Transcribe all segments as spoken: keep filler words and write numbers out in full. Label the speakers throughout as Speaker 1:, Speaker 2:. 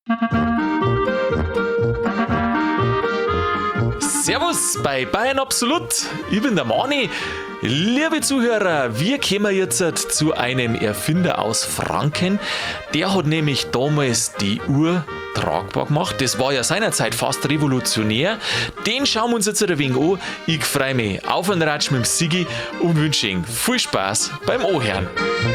Speaker 1: Servus bei Bayern Absolut. Ich bin der Mani. Liebe Zuhörer, wir kommen jetzt zu einem Erfinder aus Franken. Der hat nämlich damals die Uhr tragbar gemacht. Das war ja seinerzeit fast revolutionär. Den schauen wir uns jetzt ein wenig an. Ich freue mich auf einen Ratsch mit dem Sigi und wünsche Ihnen viel Spaß beim Anhören.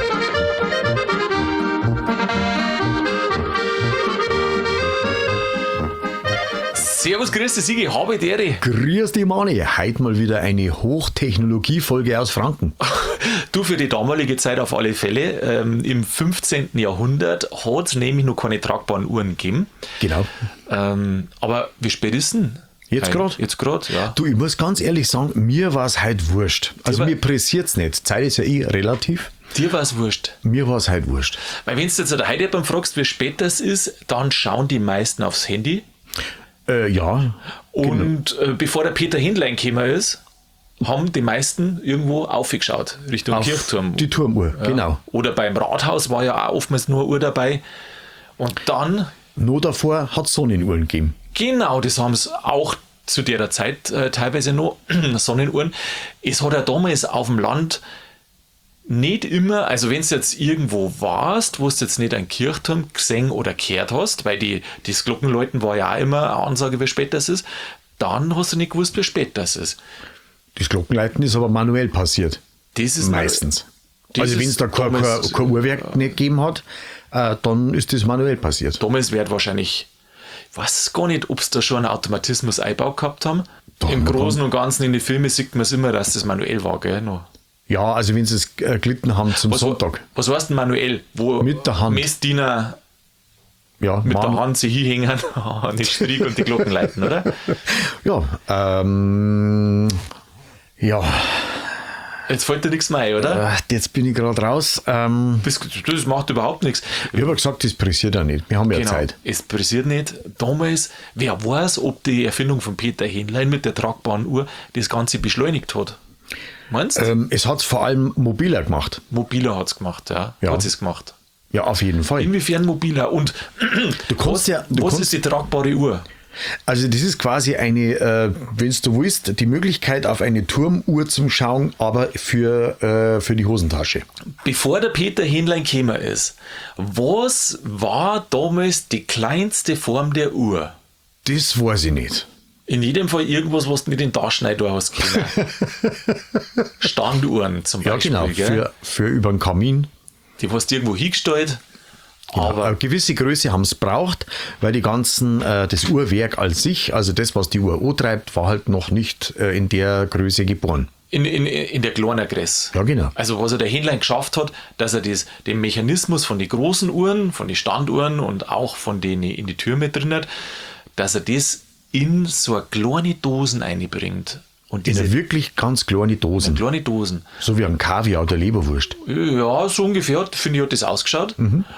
Speaker 1: Servus, grüß dich, Sigi, habe die Ehre.
Speaker 2: Grüß dich, Mani. Heute mal wieder eine Hochtechnologie-Folge aus Franken.
Speaker 1: Du, für die damalige Zeit auf alle Fälle. Ähm, Im fünfzehnten Jahrhundert hat es nämlich noch keine tragbaren Uhren gegeben.
Speaker 2: Genau.
Speaker 1: Ähm, aber wie spät ist denn?
Speaker 2: Jetzt gerade?
Speaker 1: Jetzt gerade, ja.
Speaker 2: Du, ich muss ganz ehrlich sagen, mir war es heute wurscht. Also
Speaker 1: war-
Speaker 2: mir pressiert es nicht. Zeit ist ja eh relativ.
Speaker 1: Dir war es wurscht.
Speaker 2: Mir war es heute wurscht.
Speaker 1: Weil wenn du jetzt heute jemanden fragst, wie spät das ist, dann schauen die meisten aufs Handy.
Speaker 2: Äh, ja.
Speaker 1: Und äh, bevor der Peter Hindlein gekommen ist, haben die meisten irgendwo aufgeschaut, Richtung
Speaker 2: Auf
Speaker 1: Kirchturm.
Speaker 2: die Turmuhr,
Speaker 1: Ja.
Speaker 2: genau.
Speaker 1: Oder beim Rathaus war ja auch oftmals nur eine Uhr dabei. Und dann,
Speaker 2: Noch davor hat es Sonnenuhren gegeben.
Speaker 1: genau, das haben sie auch zu der Zeit äh, teilweise noch, Sonnenuhren. Es hat ja damals auf dem Land nicht immer, also wenn du jetzt irgendwo warst, wo du jetzt nicht einen Kirchturm gesehen oder gehört hast, weil die, das Glockenläuten war ja auch immer eine Ansage, wie spät das ist, dann hast du nicht gewusst, wie spät das ist.
Speaker 2: Das Glockenläuten ist aber manuell passiert.
Speaker 1: Das ist
Speaker 2: Meistens.
Speaker 1: Das
Speaker 2: Also
Speaker 1: ist
Speaker 2: wenn es da kein, kein,
Speaker 1: damals-
Speaker 2: kein Uhrwerk nicht gegeben hat, äh, dann ist das manuell passiert.
Speaker 1: Damals wird wahrscheinlich, ich weiß gar nicht, ob es da schon einen Automatismus eingebaut gehabt haben.
Speaker 2: Doch,
Speaker 1: Im
Speaker 2: man
Speaker 1: Großen
Speaker 2: kann-
Speaker 1: und Ganzen in den Filmen sieht man es immer, dass das manuell war, gell? Noch.
Speaker 2: Ja, also wenn sie es äh, gelitten haben zum
Speaker 1: Was,
Speaker 2: Sonntag.
Speaker 1: was heißt denn manuell? Wo
Speaker 2: Mit der Hand.
Speaker 1: Messdiener
Speaker 2: Ja,
Speaker 1: mit
Speaker 2: Mann-
Speaker 1: der Hand sich hinhängen, die Strick und die Glocken leiten, oder?
Speaker 2: Ja, ähm, ja,
Speaker 1: Jetzt fällt dir nichts mehr ein, oder?
Speaker 2: äh, jetzt bin ich gerade raus. Ähm,
Speaker 1: Das, das macht überhaupt nichts.
Speaker 2: ich habe ja gesagt, das pressiert ja nicht. Wir haben ja
Speaker 1: Genau,
Speaker 2: Zeit.
Speaker 1: es passiert nicht. Damals, wer weiß, ob die Erfindung von Peter Hindlein mit der tragbaren Uhr das Ganze beschleunigt hat. Meinst du?
Speaker 2: Ähm, es hat es vor allem mobiler gemacht.
Speaker 1: Mobiler hat es gemacht, ja.
Speaker 2: Ja.
Speaker 1: Hat es gemacht.
Speaker 2: Ja, auf jeden Fall.
Speaker 1: Inwiefern mobiler? Und
Speaker 2: Du kannst
Speaker 1: was,
Speaker 2: ja, du
Speaker 1: was
Speaker 2: kannst,
Speaker 1: ist die tragbare Uhr?
Speaker 2: also das ist quasi eine, äh, wenn du willst, die Möglichkeit auf eine Turmuhr zum Schauen, aber für, äh, für die Hosentasche.
Speaker 1: Bevor der Peter Hindlein gekommen ist, was war damals die kleinste Form der Uhr?
Speaker 2: Das weiß ich nicht.
Speaker 1: In jedem Fall irgendwas, was du mit den Taschen rein tun hast können. Standuhren zum
Speaker 2: Ja,
Speaker 1: Beispiel.
Speaker 2: genau,
Speaker 1: Gell?
Speaker 2: für, für über den Kamin.
Speaker 1: Die hast du irgendwo hingestellt.
Speaker 2: Genau.
Speaker 1: Aber
Speaker 2: Eine gewisse Größe haben es braucht, weil die ganzen, äh, das Uhrwerk als sich, also das, was die Uhr antreibt, war halt noch nicht äh, in der Größe geboren.
Speaker 1: in, in, in der kleinen Größe.
Speaker 2: Ja, genau.
Speaker 1: Also was er der Händler geschafft hat, dass er das, den Mechanismus von den großen Uhren, von den Standuhren und auch von denen in die Tür mit drin hat, dass er das in so eine kleine Dosen einbringt. Und
Speaker 2: In
Speaker 1: diese
Speaker 2: eine wirklich ganz kleine Dosen.
Speaker 1: kleine Dosen.
Speaker 2: So wie ein Kaviar oder Leberwurst.
Speaker 1: Ja, so ungefähr, finde ich, hat das ausgeschaut.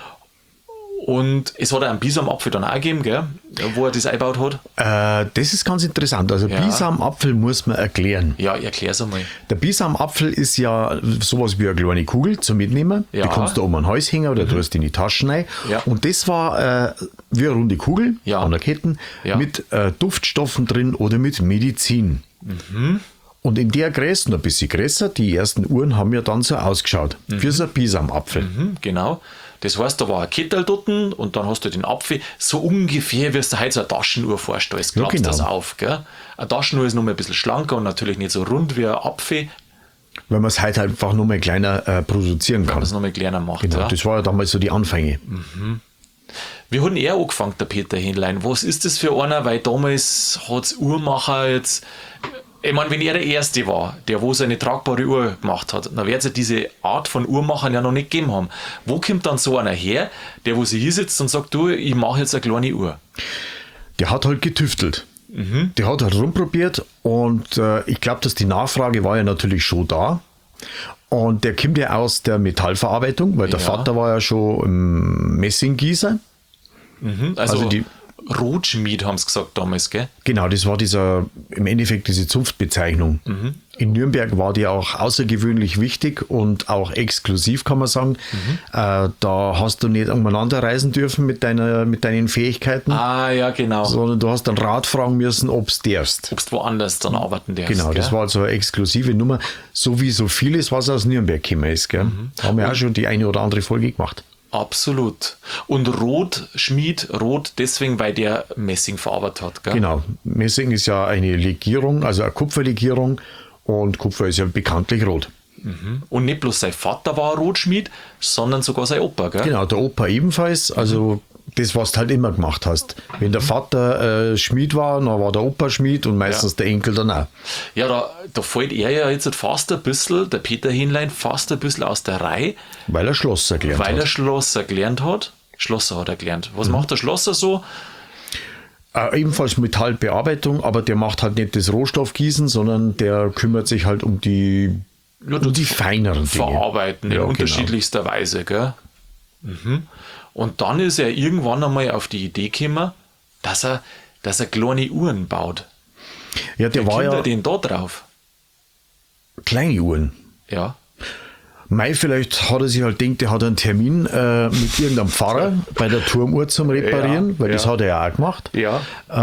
Speaker 1: Und es hat auch einen Bisamapfel dann auch gegeben, gell, wo er das eingebaut hat.
Speaker 2: Äh, das ist ganz interessant. Also
Speaker 1: Ja.
Speaker 2: Bisamapfel muss man erklären.
Speaker 1: Ja, ich erklär's einmal.
Speaker 2: Der Bisamapfel ist ja sowas wie eine kleine Kugel zum Mitnehmen.
Speaker 1: Ja.
Speaker 2: Die kannst du um ein Hals hängen oder du tust in die Taschen rein.
Speaker 1: Ja.
Speaker 2: Und das war äh, wie eine runde Kugel
Speaker 1: Ja.
Speaker 2: an der Kette
Speaker 1: Ja.
Speaker 2: mit äh, Duftstoffen drin oder mit Medizin. Und in der Größe, noch ein bisschen größer, die ersten Uhren haben ja dann so ausgeschaut. Für so einen Bisamapfel.
Speaker 1: Mhm, genau. Das heißt, da war ein Kettel dort und dann hast du den Apfel, so ungefähr, wie du dir heute so eine Taschenuhr vorstellst.
Speaker 2: Ja,
Speaker 1: Klappst
Speaker 2: genau.
Speaker 1: das auf. Gell? Eine Taschenuhr ist noch mal ein bisschen schlanker und natürlich nicht so rund wie ein Apfel,
Speaker 2: Weil man es heute einfach noch mal kleiner äh, produzieren
Speaker 1: wenn
Speaker 2: kann.
Speaker 1: man es noch mal kleiner macht.
Speaker 2: Genau,
Speaker 1: Ja.
Speaker 2: das war ja damals so die Anfänge.
Speaker 1: Wie hat denn er angefangen, der Peter Hindlein? Was ist das für einer? Weil damals hat es Uhrmacher jetzt, ich meine, wenn er der Erste war, der wo seine tragbare Uhr gemacht hat, dann wird es ja diese Art von Uhrmachern ja noch nicht gegeben haben. Wo kommt dann so einer her, der wo sich hier sitzt und sagt, du, ich mache jetzt eine kleine Uhr?
Speaker 2: Der hat halt getüftelt. Der hat halt rumprobiert und äh, ich glaube, dass die Nachfrage war ja natürlich schon da. Und der kommt ja aus der Metallverarbeitung, weil der
Speaker 1: Ja.
Speaker 2: Vater war ja schon im Messinggießer.
Speaker 1: Mhm, also
Speaker 2: Also die-
Speaker 1: Rotschmied, haben sie gesagt damals, gell?
Speaker 2: Genau, das war dieser, im Endeffekt diese Zunftbezeichnung.
Speaker 1: Mhm.
Speaker 2: In Nürnberg war die auch außergewöhnlich wichtig und auch exklusiv, kann man sagen.
Speaker 1: Mhm.
Speaker 2: Äh, da hast du nicht umeinander reisen dürfen mit, deiner, mit deinen Fähigkeiten,
Speaker 1: Ah, ja, genau.
Speaker 2: sondern du hast dann Rat fragen müssen, ob es darfst.
Speaker 1: Ob du woanders dann arbeiten darfst.
Speaker 2: Genau,
Speaker 1: gell?
Speaker 2: das war also eine exklusive Nummer, so wie so vieles, was aus Nürnberg gekommen ist. Gell?
Speaker 1: Mhm.
Speaker 2: Haben wir auch schon die eine oder andere Folge gemacht.
Speaker 1: Absolut. Und Rotschmied, rot deswegen, weil der Messing verarbeitet hat, gell?
Speaker 2: Genau, Messing ist ja eine Legierung, also eine Kupferlegierung und Kupfer ist ja bekanntlich rot.
Speaker 1: Und nicht bloß sein Vater war ein Rotschmied, sondern sogar sein Opa, gell?
Speaker 2: Genau, der Opa ebenfalls, also das, was du halt immer gemacht hast. Wenn der Vater äh, Schmied war, dann war der Opa Schmied und meistens
Speaker 1: Ja.
Speaker 2: der Enkel dann auch.
Speaker 1: Ja, da, da fällt er ja jetzt fast ein bisschen, der Peter Hinlein, fast ein bisschen aus der Reihe,
Speaker 2: Weil er Schlosser gelernt
Speaker 1: weil er
Speaker 2: hat.
Speaker 1: Schlosser gelernt hat. Schlosser hat er gelernt. Was macht der Schlosser so?
Speaker 2: Äh, ebenfalls Metallbearbeitung, aber der macht halt nicht das Rohstoffgießen, sondern der kümmert sich halt um die,
Speaker 1: Ja,
Speaker 2: um die feineren Dinge.
Speaker 1: Verarbeiten in
Speaker 2: Ja, genau.
Speaker 1: unterschiedlichster Weise, gell? Mhm. Und dann ist er irgendwann einmal auf die Idee gekommen, dass er, dass er kleine Uhren baut.
Speaker 2: Ja, der
Speaker 1: Wie
Speaker 2: war
Speaker 1: kommt
Speaker 2: ja
Speaker 1: er denn da drauf?
Speaker 2: kleine Uhren.
Speaker 1: Ja.
Speaker 2: Mai, vielleicht hat er sich halt gedacht, der hat einen Termin äh, mit irgendeinem Pfarrer bei der Turmuhr zum Reparieren,
Speaker 1: Ja,
Speaker 2: weil das
Speaker 1: ja.
Speaker 2: hat er ja auch gemacht.
Speaker 1: Ja.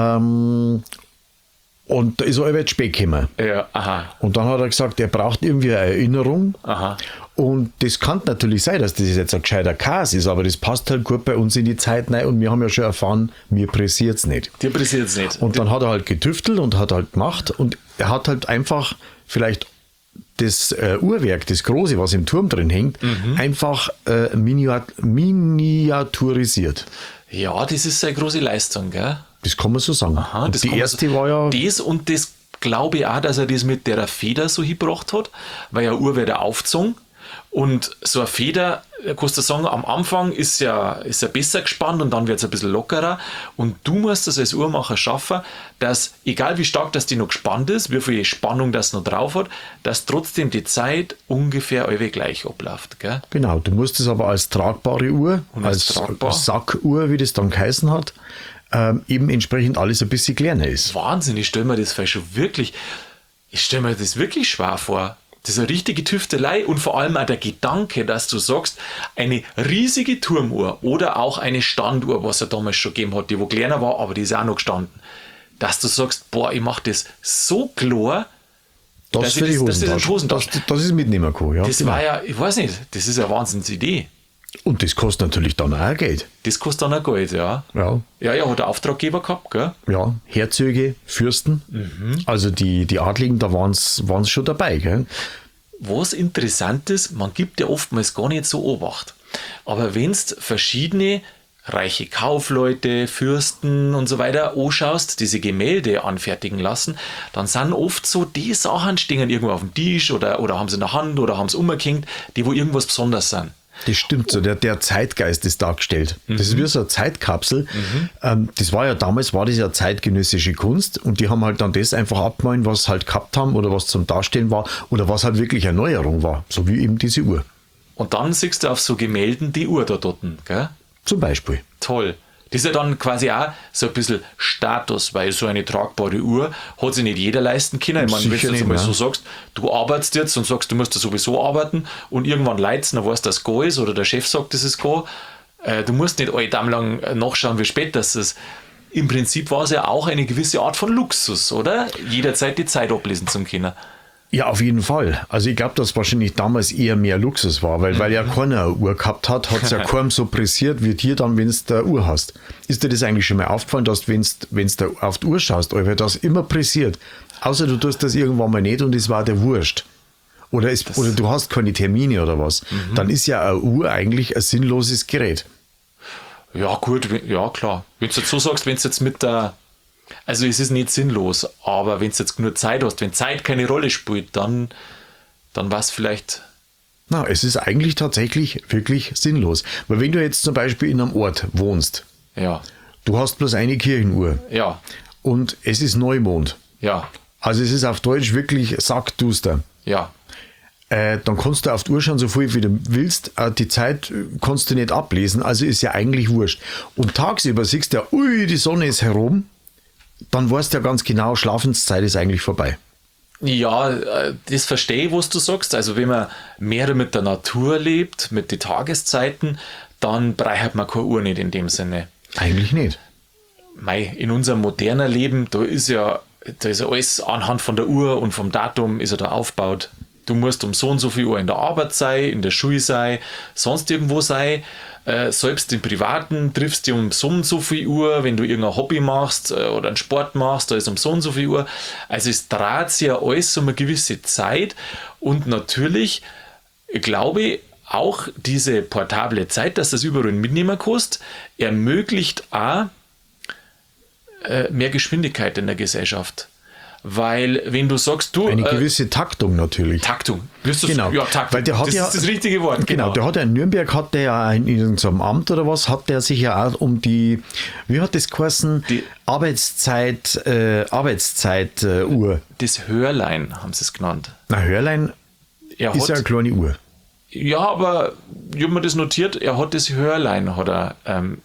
Speaker 2: Ähm, und da ist er über spät gekommen.
Speaker 1: Ja, aha.
Speaker 2: Und dann hat er gesagt, er braucht irgendwie eine Erinnerung.
Speaker 1: Aha.
Speaker 2: Und das kann natürlich sein, dass das jetzt ein gescheiter Käse ist, aber das passt halt gut bei uns in die Zeit rein und wir haben ja schon erfahren, mir pressiert es nicht.
Speaker 1: Dir interessiert es nicht.
Speaker 2: Und dann hat er halt getüftelt und hat halt gemacht und er hat halt einfach vielleicht das äh, Uhrwerk, das große, was im Turm drin hängt,
Speaker 1: Mhm.
Speaker 2: einfach äh, miniat miniaturisiert.
Speaker 1: Ja, das ist eine große Leistung, gell?
Speaker 2: Das kann man so sagen.
Speaker 1: Aha,
Speaker 2: und
Speaker 1: das
Speaker 2: die
Speaker 1: kann man
Speaker 2: erste
Speaker 1: so,
Speaker 2: war ja,
Speaker 1: Das und das glaube ich auch, dass er das mit der Feder so hingebracht hat, weil ja Uhr wird aufgezogen. Und so eine Feder, kannst du sagen, am Anfang ist ja, ist ja besser gespannt und dann wird es ein bisschen lockerer. Und du musst es als Uhrmacher schaffen, dass, egal wie stark das die noch gespannt ist, wie viel Spannung das noch drauf hat, dass trotzdem die Zeit ungefähr alle gleich abläuft. Gell?
Speaker 2: genau, du musst es aber als tragbare Uhr,
Speaker 1: Und als
Speaker 2: als,
Speaker 1: tragbar.
Speaker 2: Sackuhr, wie das dann geheißen hat, ähm, eben entsprechend alles ein bisschen kleiner ist.
Speaker 1: Wahnsinn, ich stelle mir das schon wirklich, ich stelle mir das wirklich schwer vor. Das ist eine richtige Tüftelei und vor allem auch der Gedanke, dass du sagst, eine riesige Turmuhr oder auch eine Standuhr, was er damals schon gegeben hat, die wo kleiner war, aber die ist auch noch gestanden, dass du sagst, boah, ich mache das so klar,
Speaker 2: Das
Speaker 1: dass
Speaker 2: für
Speaker 1: ich
Speaker 2: die
Speaker 1: das- das ist ein
Speaker 2: Hosentasche.
Speaker 1: Hosentasche.
Speaker 2: Das, das ist mitnehmen kann, ja.
Speaker 1: das
Speaker 2: genau.
Speaker 1: war ja, ich weiß nicht, das ist eine Wahnsinnsidee.
Speaker 2: Und das kostet natürlich dann auch Geld.
Speaker 1: Das kostet dann auch Geld, ja.
Speaker 2: Ja,
Speaker 1: Ja, ja, hat der Auftraggeber gehabt, gell?
Speaker 2: ja, Herzöge, Fürsten,
Speaker 1: Mhm.
Speaker 2: also die, die Adligen, da waren es schon dabei. Gell?
Speaker 1: Was interessant ist, man gibt ja oftmals gar nicht so Obacht. Aber wenn du verschiedene reiche Kaufleute, Fürsten und so weiter anschaust, diese Gemälde anfertigen lassen, dann sind oft so die Sachen stehen irgendwo auf dem Tisch oder, oder haben sie in der Hand oder haben sie umgehängt, die wo irgendwas Besonderes sind.
Speaker 2: Das stimmt so, der, der Zeitgeist ist dargestellt. Das ist wie so eine Zeitkapsel. Ähm, das war ja damals, war das ja zeitgenössische Kunst und die haben halt dann das einfach abgemalt, was halt gehabt haben oder was zum Darstellen war oder was halt wirklich eine Neuerung war, so wie eben diese Uhr
Speaker 1: Und dann siehst du auf so Gemälden die Uhr da dort, gell?
Speaker 2: zum Beispiel.
Speaker 1: Toll. Das ist ja dann quasi auch so ein bisschen Status, weil so eine tragbare Uhr hat sich nicht jeder leisten können. Ich meine, wenn du
Speaker 2: Sicher
Speaker 1: jetzt
Speaker 2: nicht,
Speaker 1: einmal
Speaker 2: ne?
Speaker 1: so sagst, du arbeitest jetzt und sagst, du musst da sowieso arbeiten und irgendwann leidest, dann weißt du, dass es gar ist oder der Chef sagt, das ist gar. Äh, du musst nicht alle Tag lang nachschauen, wie spät das ist. Im Prinzip war es ja auch eine gewisse Art von Luxus, oder? Jederzeit die Zeit ablesen zum können.
Speaker 2: Ja, auf jeden Fall. Also ich glaube, dass wahrscheinlich damals eher mehr Luxus war, weil, weil ja keiner eine Uhr gehabt hat, hat es ja kaum so pressiert wie dir dann, wenn du eine Uhr hast. Ist dir das eigentlich schon mal aufgefallen, dass wenn du auf die Uhr schaust, Alter, das immer pressiert? Außer du tust das irgendwann mal nicht und es war der Wurscht. Oder, es, oder du hast keine Termine oder was. Dann ist ja eine Uhr eigentlich ein sinnloses Gerät.
Speaker 1: Ja, gut, wenn- ja klar. Wenn du jetzt so sagst, wenn du jetzt mit der. Also es ist nicht sinnlos, aber wenn du jetzt nur Zeit hast, wenn Zeit keine Rolle spielt, dann, dann war es vielleicht.
Speaker 2: Na, es ist eigentlich tatsächlich wirklich sinnlos. Weil wenn du jetzt zum Beispiel in einem Ort wohnst,
Speaker 1: Ja,
Speaker 2: du hast bloß eine Kirchenuhr
Speaker 1: ja,
Speaker 2: und es ist Neumond.
Speaker 1: ja,
Speaker 2: Also es ist auf Deutsch wirklich sackduster.
Speaker 1: ja.
Speaker 2: äh, dann kannst du auf die Uhr schauen, so viel wie du willst. Äh, die Zeit kannst du nicht ablesen, also ist ja eigentlich wurscht. Und tagsüber siehst du ja, ui, die Sonne ist herum, dann weißt du ja ganz genau, Schlafenszeit ist eigentlich vorbei.
Speaker 1: Ja, äh, das verstehe ich, was du sagst. Also wenn man mehr mit der Natur lebt, mit den Tageszeiten, dann braucht man keine Uhr nicht in dem Sinne.
Speaker 2: Eigentlich nicht.
Speaker 1: Mei, in unserem modernen Leben, da ist ja, da ist ja alles anhand von der Uhr und vom Datum ist ja da aufgebaut. Du musst um so und so viel Uhr in der Arbeit sein, in der Schule sein, sonst irgendwo sein. Äh, selbst im Privaten triffst du um so und so viel Uhr, wenn du irgendein Hobby machst äh, oder einen Sport machst, da ist um so und so viel Uhr. Also es dreht sich ja alles um eine gewisse Zeit und natürlich glaube ich, auch diese portable Zeit, dass das überall mitnehmen kannst, ermöglicht auch äh, mehr Geschwindigkeit in der Gesellschaft. Weil, wenn du sagst, du...
Speaker 2: Eine
Speaker 1: äh,
Speaker 2: gewisse Taktung natürlich.
Speaker 1: Taktung. Wirst du
Speaker 2: Genau.
Speaker 1: Ja, Taktung.
Speaker 2: Weil der hat
Speaker 1: das
Speaker 2: ja,
Speaker 1: ist das richtige Wort.
Speaker 2: Genau,
Speaker 1: Genau.
Speaker 2: der hat ja in Nürnberg, hat der ja in irgendeinem Amt oder was, hat der sich ja auch um die, wie hat das geheißen?
Speaker 1: Die
Speaker 2: Arbeitszeit, äh, Arbeitszeit-Uhr. Äh,
Speaker 1: das Hörlein haben sie es genannt.
Speaker 2: Na, Hörlein
Speaker 1: Er
Speaker 2: ist
Speaker 1: hat,
Speaker 2: ja eine kleine Uhr.
Speaker 1: ja, aber ich habe mir das notiert, er hat das Hörlein hat er, ähm,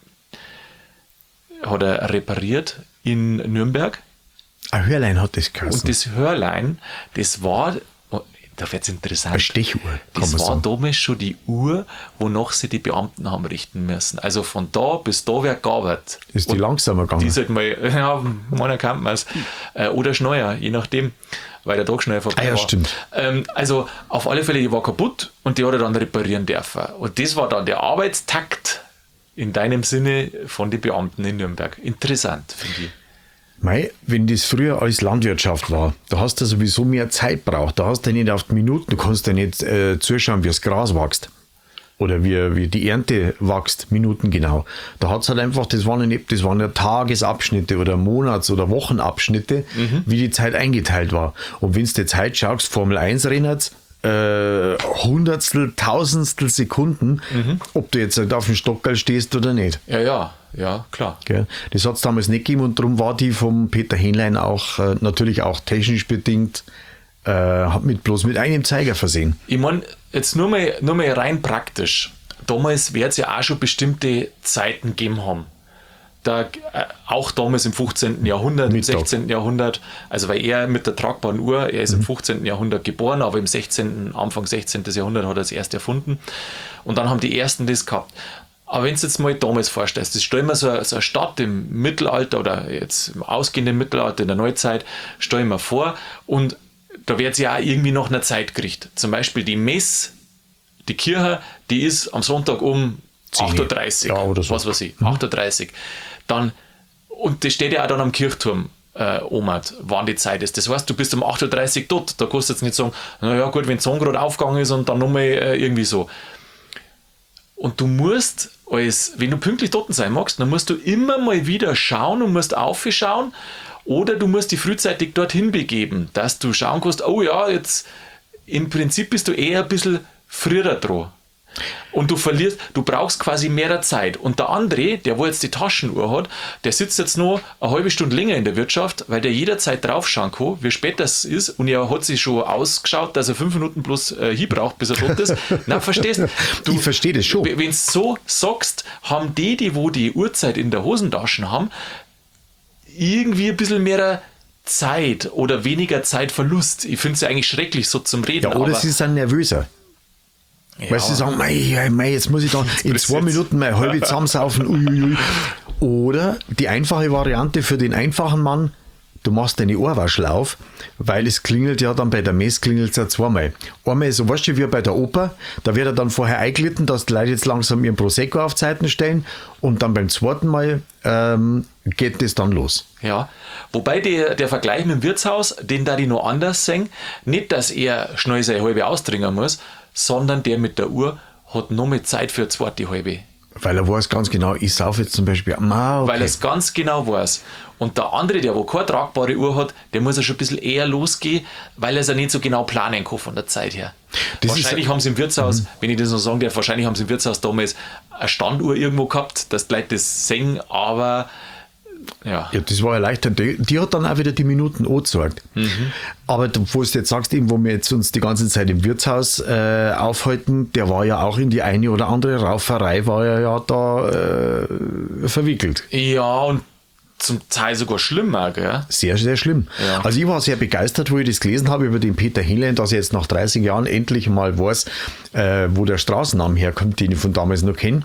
Speaker 1: hat er repariert in Nürnberg.
Speaker 2: Ein Hörlein hat das geheißen.
Speaker 1: Und das Hörlein, das war, oh, da wird es interessant.
Speaker 2: Eine Stechuhr, kann
Speaker 1: Das
Speaker 2: man
Speaker 1: war
Speaker 2: sagen.
Speaker 1: damals schon die Uhr, wonach sie die Beamten haben richten müssen. Also von da bis da wird gearbeitet.
Speaker 2: Ist die
Speaker 1: Und
Speaker 2: langsamer gegangen?
Speaker 1: Die sollte mal, ja, man kann man es. Äh, oder schneller, je nachdem, weil der Tag schneller vorbei
Speaker 2: Ah ja,
Speaker 1: war.
Speaker 2: stimmt.
Speaker 1: Ähm, also auf alle Fälle, die war kaputt und die hat er dann reparieren dürfen. Und das war dann der Arbeitstakt in deinem Sinne von den Beamten in Nürnberg. Interessant, finde ich.
Speaker 2: Mei, wenn das früher als Landwirtschaft war, da hast du sowieso mehr Zeit braucht. Da hast du nicht auf die Minuten, du kannst ja nicht äh, zuschauen, wie das Gras wächst. Oder wie, wie die Ernte wächst, Minuten genau. Da hat es halt einfach, das waren, ja nicht, das waren ja Tagesabschnitte oder Monats- oder Wochenabschnitte, mhm. wie die Zeit eingeteilt war. Und wenn du die Zeit schaust, Formel eins Rennen, äh, Hundertstel, Tausendstel Sekunden, mhm. ob du jetzt halt auf dem Stockerl stehst oder nicht.
Speaker 1: Ja, ja, ja, klar.
Speaker 2: Gell? Das hat es damals nicht gegeben und darum war die vom Peter Hähnlein auch äh, natürlich auch technisch bedingt äh, mit bloß mit einem Zeiger versehen.
Speaker 1: Ich meine, jetzt nur mal, nur mal rein praktisch. Damals wird es ja auch schon bestimmte Zeiten gegeben haben. Da, äh, auch damals im fünfzehnten Jahrhundert,
Speaker 2: Mittag.
Speaker 1: im sechzehnten Jahrhundert, also weil er mit der tragbaren Uhr, er ist mhm. im fünfzehnten Jahrhundert geboren, aber im sechzehnten, Anfang sechzehnten Jahrhundert hat er es erst erfunden. Und dann haben die Ersten das gehabt. Aber wenn du jetzt mal damals vorstellst, das stell mir so, so eine Stadt im Mittelalter oder jetzt im ausgehenden Mittelalter, in der Neuzeit, stell mir vor und da wird sie ja auch irgendwie nach einer Zeit gerichtet. Zum Beispiel die Mess, die Kirche, die ist am Sonntag um acht Uhr dreißig,
Speaker 2: ja, oder so.
Speaker 1: was weiß ich, acht Uhr dreißig. Dann, und das steht ja auch dann am Kirchturm, äh, Omat, wann die Zeit ist. Das heißt, du bist um acht Uhr dreißig dort, da kannst du jetzt nicht sagen, naja gut, wenn die Sonne gerade aufgegangen ist und dann nochmal äh, irgendwie so. Und du musst, als, wenn du pünktlich dort sein magst, dann musst du immer mal wieder schauen und musst aufschauen oder du musst dich frühzeitig dorthin begeben, dass du schauen kannst, oh ja, jetzt im Prinzip bist du eher ein bisschen früher dran. Und du verlierst, du brauchst quasi mehr Zeit. Und der andere, der wo jetzt die Taschenuhr hat, der sitzt jetzt noch eine halbe Stunde länger in der Wirtschaft, weil der jederzeit draufschauen kann, wie spät das ist. Und er hat sich schon ausgeschaut, dass er fünf Minuten bloß äh, hin braucht, bis er dort ist. Na, verstehst du?
Speaker 2: Ich verstehe das schon.
Speaker 1: Wenn du so sagst, haben die, die wo die Uhrzeit in der Hosentasche haben, irgendwie ein bisschen mehr Zeit oder weniger Zeitverlust. Ich finde es ja eigentlich schrecklich, so zum Reden.
Speaker 2: Ja, oder
Speaker 1: aber
Speaker 2: sie sind nervöser.
Speaker 1: Ja.
Speaker 2: Weil sie sagen, mei, mei, jetzt muss ich da in zwei Minuten meine halbe zusammensaufen. Uiuiui. Oder die einfache Variante für den einfachen Mann, du machst deine Ohrwaschel auf, weil es klingelt ja dann bei der Mess klingelt es ja zweimal. Einmal so, weißt du, wie bei der Oper, da wird er dann vorher eingelitten, dass die Leute jetzt langsam ihren Prosecco auf Zeiten stellen und dann beim zweiten Mal ähm, geht das dann los.
Speaker 1: Ja, wobei der, der Vergleich mit dem Wirtshaus, den da die noch anders sehen, nicht, dass er schnell seine halbe ausdringen muss, sondern der mit der Uhr hat noch mehr Zeit für eine zweite halbe.
Speaker 2: Weil er weiß ganz genau, ich saufe jetzt zum Beispiel. Ah, okay.
Speaker 1: Weil er es ganz genau weiß. Und der andere, der wo keine tragbare Uhr hat, der muss ja schon ein bisschen eher losgehen, weil er es ja nicht so genau planen kann von der Zeit her.
Speaker 2: Das
Speaker 1: wahrscheinlich
Speaker 2: ist,
Speaker 1: haben sie im Wirtshaus,
Speaker 2: mhm.
Speaker 1: wenn ich das noch sagen darf, wahrscheinlich haben sie im Wirtshaus damals eine Standuhr irgendwo gehabt, dass die Leute das sehen, aber Ja.
Speaker 2: Ja, das war erleichternd. Die, die hat dann auch wieder die Minuten angezeigt. Mhm. Aber wo du jetzt sagst, eben, wo wir jetzt uns die ganze Zeit im Wirtshaus äh, aufhalten, der war ja auch in die eine oder andere Rauferei, war er ja da äh, verwickelt.
Speaker 1: Ja, und zum Teil sogar schlimmer, gell?
Speaker 2: Sehr, sehr schlimm.
Speaker 1: Ja.
Speaker 2: Also ich war sehr begeistert, wo ich das gelesen habe über den Peter Henlein, dass er jetzt nach dreißig Jahren endlich mal weiß, äh, wo der Straßennamen herkommt, den ich von damals noch kenne.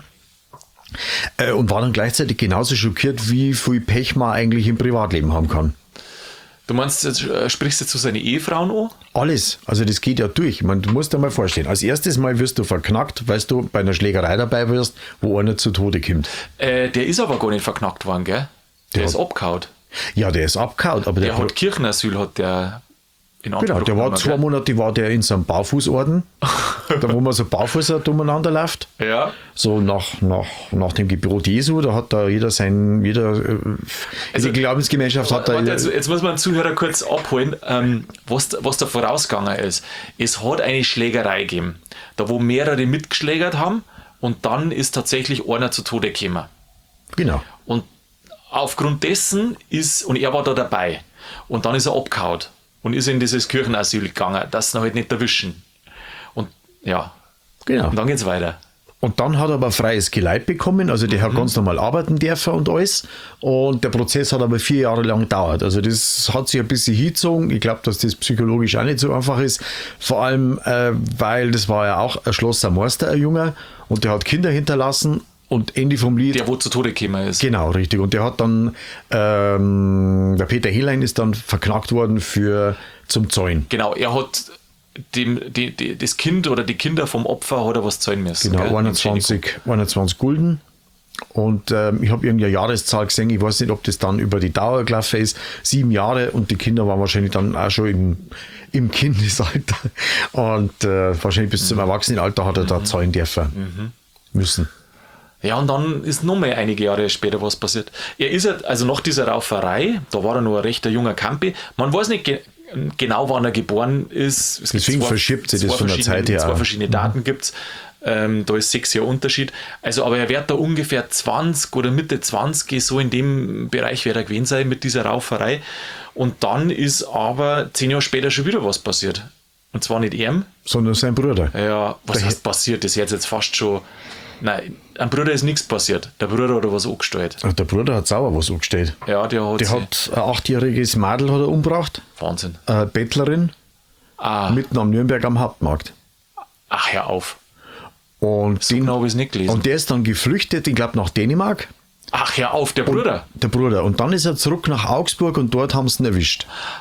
Speaker 2: Äh, und war dann gleichzeitig genauso schockiert, wie viel Pech man eigentlich im Privatleben haben kann.
Speaker 1: Du meinst, jetzt, äh, sprichst du zu seinen Ehefrauen an?
Speaker 2: Alles, also das geht ja durch. Man, du musst dir mal vorstellen, als erstes Mal wirst du verknackt, weil du bei einer Schlägerei dabei wirst, wo einer zu Tode kommt.
Speaker 1: Äh, der ist aber gar nicht verknackt worden, gell? Der,
Speaker 2: Der
Speaker 1: ist
Speaker 2: hat-
Speaker 1: abgehauen.
Speaker 2: Ja, der ist abgehauen, aber der,
Speaker 1: Der hat Kirchenasyl, hat der in Anspruch
Speaker 2: genau, der war
Speaker 1: genommen,
Speaker 2: zwei
Speaker 1: gell?
Speaker 2: Monate war der in so einem Barfußorden, da wo man so Barfußer umeinander läuft.
Speaker 1: Ja.
Speaker 2: So nach, nach, nach dem Gebot Jesu, da hat da jeder sein, jeder, äh,
Speaker 1: Also,
Speaker 2: die Glaubensgemeinschaft hat da.
Speaker 1: Warte, jetzt, jetzt muss man den Zuhörer kurz abholen, ähm, was, was da vorausgegangen ist. Es hat eine Schlägerei gegeben, da wo mehrere mitgeschlägert haben und dann ist tatsächlich einer zu Tode gekommen.
Speaker 2: Genau.
Speaker 1: Und aufgrund dessen ist, und er war da dabei, und dann ist er abgehauen und ist in dieses Kirchenasyl gegangen, dass sie ihn halt nicht erwischen. Und ja,
Speaker 2: Genau.
Speaker 1: und dann geht's weiter.
Speaker 2: Und dann hat er aber freies Geleit bekommen, also der hat ganz normal arbeiten dürfen und alles. Und der Prozess hat aber vier Jahre lang gedauert. Also das hat sich ein bisschen hingezogen. Ich glaube, dass das psychologisch auch nicht so einfach ist. Vor allem, äh, weil das war ja auch ein Schlosser Meister, ein Junger. Und der hat Kinder hinterlassen. Und Ende vom Lied.
Speaker 1: Der, wo zu Tode gekommen ist.
Speaker 2: Genau, richtig. Und der hat dann, ähm, der Peter Henlein ist dann verknackt worden für zum Zäunen.
Speaker 1: Genau, er hat dem, die, die, das Kind oder die Kinder vom Opfer hat er was zahlen müssen.
Speaker 2: Genau,
Speaker 1: gell?
Speaker 2: einundzwanzig, einundzwanzig Gulden. Und ähm, ich habe irgendeine Jahreszahl gesehen, ich weiß nicht, ob das dann über die Dauer gelaufen ist, sieben Jahre und die Kinder waren wahrscheinlich dann auch schon im, im Kindesalter. Und äh, wahrscheinlich bis zum Erwachsenenalter hat er da zahlen dürfen müssen.
Speaker 1: Ja, und dann ist noch mal einige Jahre später was passiert. Er ist halt, also nach dieser Rauferei, da war er noch ein recht junger Campi. Man weiß nicht ge genau, wann er geboren ist. Es gibt
Speaker 2: Deswegen
Speaker 1: zwei-
Speaker 2: verschiebt sich das
Speaker 1: zwei
Speaker 2: von der
Speaker 1: verschiedene-
Speaker 2: Zeit her
Speaker 1: Zwei
Speaker 2: auch.
Speaker 1: verschiedene Daten gibt es. Ähm, da ist sechs Jahre Unterschied. Also, aber er wird da ungefähr zwanzig oder Mitte zwanzig, so in dem Bereich wird er gewesen sein mit dieser Rauferei. Und dann ist aber zehn Jahre später schon wieder was passiert. Und zwar nicht ihm.
Speaker 2: Sondern sein Bruder.
Speaker 1: Ja, was
Speaker 2: Der
Speaker 1: heißt passiert? Das ist jetzt, jetzt fast schon. Nein, am Bruder ist nichts passiert. Der Bruder hat was angestellt.
Speaker 2: Der Bruder hat sauer was angestellt.
Speaker 1: Ja, der hat.
Speaker 2: Der
Speaker 1: sie-
Speaker 2: hat ein achtjähriges Mädel hat er umgebracht,
Speaker 1: Wahnsinn.
Speaker 2: eine Bettlerin,
Speaker 1: Ah,
Speaker 2: mitten am Nürnberg am Hauptmarkt.
Speaker 1: ach, hör auf.
Speaker 2: Und,
Speaker 1: So genau habe ich es nicht gelesen.
Speaker 2: und der ist dann geflüchtet, ich glaube nach Dänemark.
Speaker 1: Ach, hör auf, der Bruder.
Speaker 2: Der Bruder. Und dann ist er zurück nach Augsburg und dort haben sie ihn erwischt.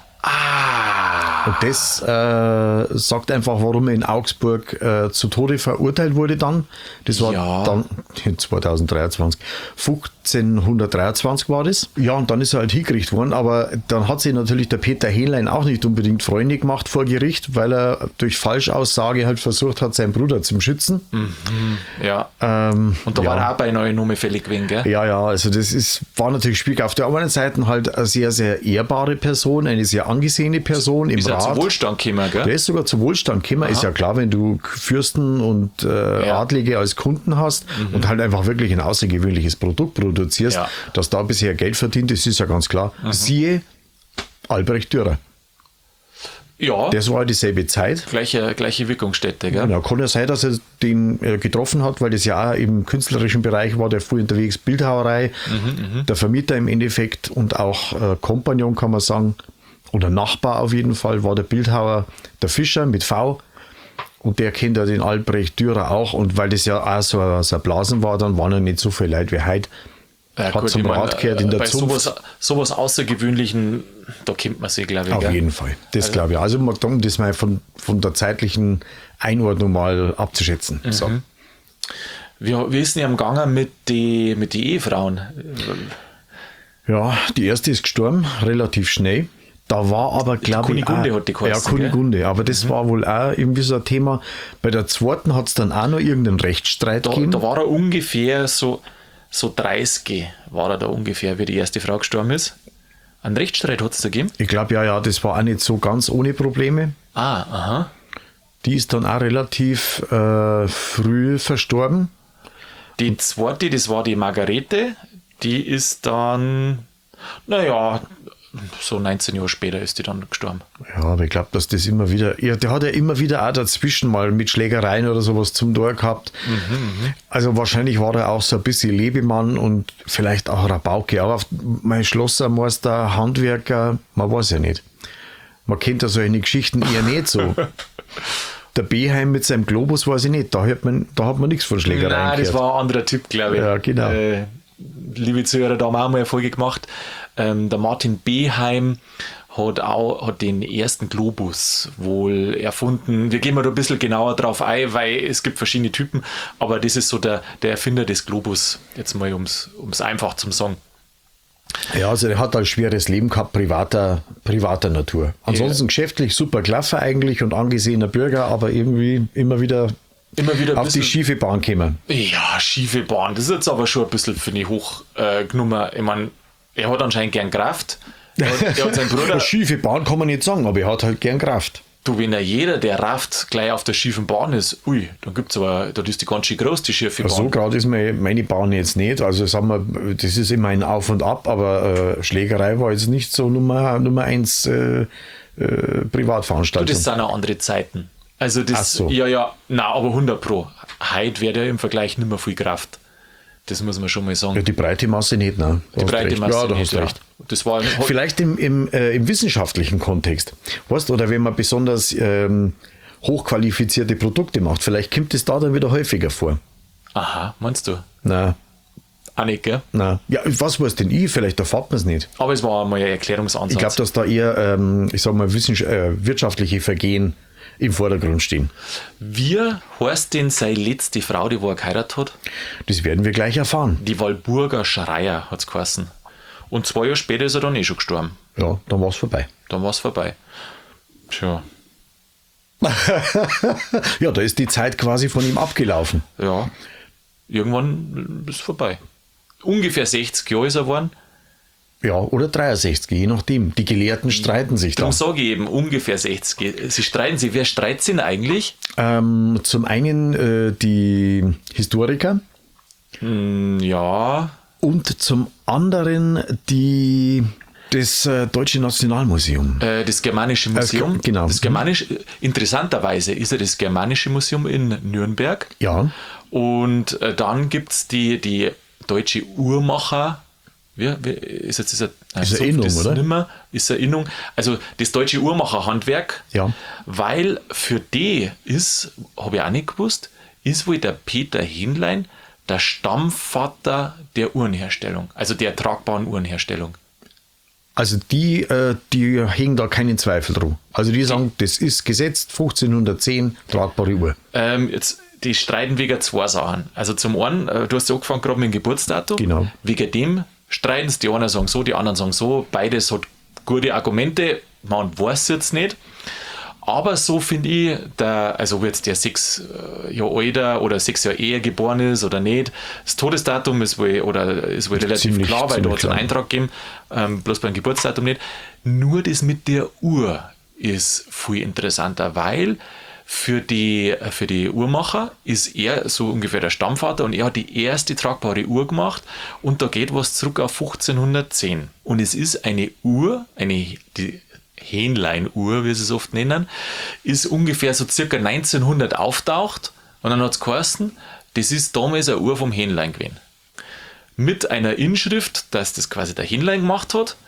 Speaker 1: Ah.
Speaker 2: Und das äh, sagt einfach, warum er in Augsburg äh, zu Tode verurteilt wurde dann. Das war
Speaker 1: Ja.
Speaker 2: dann zweitausenddreiundzwanzig. fünfzehnhundertdreiundzwanzig war das. Ja, und dann ist er halt hingerichtet worden. Aber dann hat sich natürlich der Peter Henlein auch nicht unbedingt Freunde gemacht vor Gericht, weil er durch Falschaussage halt versucht hat, seinen Bruder zu schützen.
Speaker 1: Ja.
Speaker 2: Ähm,
Speaker 1: Und da
Speaker 2: ja.
Speaker 1: war er auch bei neuen Nummer fällig gewesen, gell?
Speaker 2: Ja, ja, also das ist, war natürlich schwierig. Auf der anderen Seite halt eine sehr, sehr ehrbare Person, eine sehr angesehene Person im
Speaker 1: Ist ja
Speaker 2: Rat.
Speaker 1: zum Wohlstand gekommen, gell?
Speaker 2: Der ist sogar zu Wohlstand gekommen. Ist ja klar, wenn du Fürsten und äh,
Speaker 1: Ja.
Speaker 2: Adlige als Kunden hast und halt einfach wirklich ein außergewöhnliches Produkt produzierst,
Speaker 1: Ja.
Speaker 2: dass da bisher Geld verdient, das ist ja ganz klar. Siehe Albrecht Dürer.
Speaker 1: Ja,
Speaker 2: Das war dieselbe Zeit.
Speaker 1: gleiche, gleiche Wirkungsstätte, gell?
Speaker 2: Genau, kann ja sein, dass er den äh, getroffen hat, weil das ja auch im künstlerischen Bereich war, der früh unterwegs, Bildhauerei, der Vermieter im Endeffekt und auch äh, Kompagnon, kann man sagen, oder Nachbar auf jeden Fall, war der Bildhauer, der Fischer mit V. Und der kennt ja den Albrecht Dürer auch. Und weil das ja auch so, ein- so ein Blasen war, dann waren ja nicht so viele Leute wie heute.
Speaker 1: Ja,
Speaker 2: Hat zum
Speaker 1: ich mein,
Speaker 2: Rat gehört in der
Speaker 1: bei
Speaker 2: Zunft.
Speaker 1: sowas, sowas Außergewöhnlichen, da kennt man sich, glaube ich.
Speaker 2: Auf
Speaker 1: gell?
Speaker 2: jeden Fall. Das glaube ich. Also mal- um das mal von, von der zeitlichen Einordnung mal abzuschätzen. So.
Speaker 1: Wir, wir sind ja am Gange mit den mit die Ehefrauen.
Speaker 2: Ja, die erste ist gestorben, relativ schnell. Da war aber, glaube ich,
Speaker 1: Kunigunde
Speaker 2: auch-
Speaker 1: hat die
Speaker 2: ja,
Speaker 1: geheißen,
Speaker 2: Kunigunde, aber das war wohl auch irgendwie so ein Thema. Bei der zweiten hat es dann auch noch irgendeinen Rechtsstreit
Speaker 1: Da,
Speaker 2: gegeben.
Speaker 1: da war er ungefähr so, so dreißig, war er da ungefähr, wie die erste Frau gestorben ist. Einen Rechtsstreit hat es da gegeben.
Speaker 2: Ich glaube, ja, ja, das war auch nicht so ganz ohne Probleme.
Speaker 1: Ah, aha.
Speaker 2: Die ist dann auch relativ äh, früh verstorben.
Speaker 1: Die zweite, das war die Margarete, die ist dann, Naja, so neunzehn Jahre später ist die dann gestorben.
Speaker 2: Ja, aber ich glaube, dass das immer wieder, ja, der hat ja immer wieder auch dazwischen mal mit Schlägereien oder sowas zum Tor gehabt. Mhm, also wahrscheinlich war er auch so ein bisschen Lebemann und vielleicht auch Rabauke. Aber mein Schlossermeister, Handwerker, man weiß ja nicht. Man kennt ja solche Geschichten eher nicht so. Der Beheim mit seinem Globus weiß ich nicht, da hat man, da hat man nichts von Schlägereien
Speaker 1: Nein, das
Speaker 2: gehört.
Speaker 1: war ein anderer Typ, glaube ich.
Speaker 2: Ja, genau.
Speaker 1: Äh, liebe Zuhörer, da haben wir auch mal eine Folge gemacht. Ähm, der Martin Beheim hat auch hat den ersten Globus wohl erfunden. Wir gehen mal da ein bisschen genauer drauf ein, weil es gibt verschiedene Typen, aber das ist so der, der Erfinder des Globus, jetzt mal ums, ums einfach zum sagen.
Speaker 2: Ja, also er hat ein schweres Leben gehabt, privater, privater Natur. Ansonsten ja. geschäftlich super Klaffer eigentlich und angesehener Bürger, aber irgendwie immer wieder,
Speaker 1: immer wieder
Speaker 2: auf die schiefe Bahn gekommen.
Speaker 1: Ja, schiefe Bahn, das ist jetzt aber schon ein bisschen, finde ich, hoch äh, genommen. Ich meine, er hat anscheinend gern Kraft. Er hat, er hat seinen Bruder.
Speaker 2: Schiefe Bahn kann man nicht sagen, aber er hat halt gern Kraft.
Speaker 1: Du, wenn ja jeder, der rafft, gleich auf der schiefen Bahn ist, ui, dann gibt es aber, da ist die ganz schön groß, die schiefe Bahn.
Speaker 2: So gerade ist meine, meine Bahn jetzt nicht. Also sagen wir, das ist immer ein Auf und Ab, aber äh, Schlägerei war jetzt nicht so Nummer, Nummer eins äh, äh, Privatveranstaltung.
Speaker 1: Du, das sind auch andere Zeiten. Also das,
Speaker 2: Ach so.
Speaker 1: ja, ja, na, aber hundert Pro. Heute wäre ja im Vergleich nicht mehr viel Kraft. Das muss man schon mal sagen.
Speaker 2: Ja, die breite Masse nicht, ne?
Speaker 1: Die breite
Speaker 2: recht.
Speaker 1: Masse
Speaker 2: ja, da
Speaker 1: nicht,
Speaker 2: hast du
Speaker 1: ja.
Speaker 2: recht.
Speaker 1: Das war
Speaker 2: Vielleicht im, im, äh, im wissenschaftlichen Kontext. Weißt, oder wenn man besonders ähm, hochqualifizierte Produkte macht, vielleicht kommt es da dann wieder häufiger vor.
Speaker 1: Aha, meinst du?
Speaker 2: Nein.
Speaker 1: Auch nicht, gell?
Speaker 2: Nein. Ja, was weiß denn ich? Vielleicht erfahrt man es nicht.
Speaker 1: Aber es war mal ein Erklärungsansatz.
Speaker 2: Ich glaube, dass da eher, ähm, ich sag mal, wissens- äh, wirtschaftliche Vergehen im Vordergrund stehen.
Speaker 1: Wie heißt denn seine letzte Frau, die wo er geheiratet hat?
Speaker 2: Das werden wir gleich erfahren.
Speaker 1: Die Walburga Schreier hat es geheißen. Und zwei Jahre später ist er dann eh schon gestorben.
Speaker 2: Ja, dann war es vorbei.
Speaker 1: Dann war es vorbei. Tja,
Speaker 2: Ja, da ist die Zeit quasi von ihm abgelaufen.
Speaker 1: ja. Irgendwann ist es vorbei. Ungefähr sechzig Jahre ist er geworden.
Speaker 2: Ja, oder dreiundsechzig, je nachdem. Die Gelehrten streiten sich da.
Speaker 1: Darum sage ich eben ungefähr sechzig. Sie streiten sich. Wer streitet sich denn eigentlich?
Speaker 2: Ähm, zum einen äh, die Historiker
Speaker 1: Hm, ja.
Speaker 2: und zum anderen die, das äh, Deutsche Nationalmuseum.
Speaker 1: Äh, das Germanische Museum.
Speaker 2: Äh, genau.
Speaker 1: Das Germanische, interessanterweise ist ja das Germanische Museum in Nürnberg.
Speaker 2: Ja,
Speaker 1: Und äh, dann gibt es die, die Deutsche Uhrmacher. Wie, wie, ist jetzt dieser, nein,
Speaker 2: Ist eine
Speaker 1: so-
Speaker 2: Innung,
Speaker 1: das
Speaker 2: oder?
Speaker 1: Nimmer, ist eine Innung. Also das Deutsche Uhrmacherhandwerk.
Speaker 2: Ja.
Speaker 1: Weil für die ist, habe ich auch nicht gewusst, ist wohl der Peter Hähnlein der Stammvater der Uhrenherstellung. Also der tragbaren Uhrenherstellung.
Speaker 2: also die, äh, die hängen da keinen Zweifel drum. Also die sagen, das ist gesetzt, fünfzehnhundertzehn, tragbare Uhr.
Speaker 1: Ähm, jetzt, die streiten wegen zwei Sachen. Also zum einen, äh, du hast ja angefangen gerade mit dem Geburtsdatum.
Speaker 2: Genau.
Speaker 1: Wegen dem streiten sie, die einen sagen so, die anderen sagen so. Beides hat gute Argumente, man weiß jetzt nicht. Aber so finde ich, der, also ob jetzt der sechs äh, Jahre älter oder sechs Jahre eher geboren ist oder nicht, das Todesdatum ist wohl, oder ist wohl relativ
Speaker 2: Ziemlich-
Speaker 1: klar, weil da
Speaker 2: ziemlich
Speaker 1: hat es einen
Speaker 2: klar.
Speaker 1: Eintrag gegeben, ähm, bloß beim Geburtsdatum nicht. Nur das mit der Uhr ist viel interessanter, weil für die, für die Uhrmacher ist er so ungefähr der Stammvater und er hat die erste tragbare Uhr gemacht und da geht was zurück auf fünfzehnhundertzehn. Und es ist eine Uhr, eine die Hähnlein-Uhr, wie sie es oft nennen, ist ungefähr so circa neunzehnhundert auftaucht und dann hat es geheißen, das ist damals eine Uhr vom Hähnlein gewesen. Mit einer Inschrift, dass das quasi der Hähnlein gemacht hat.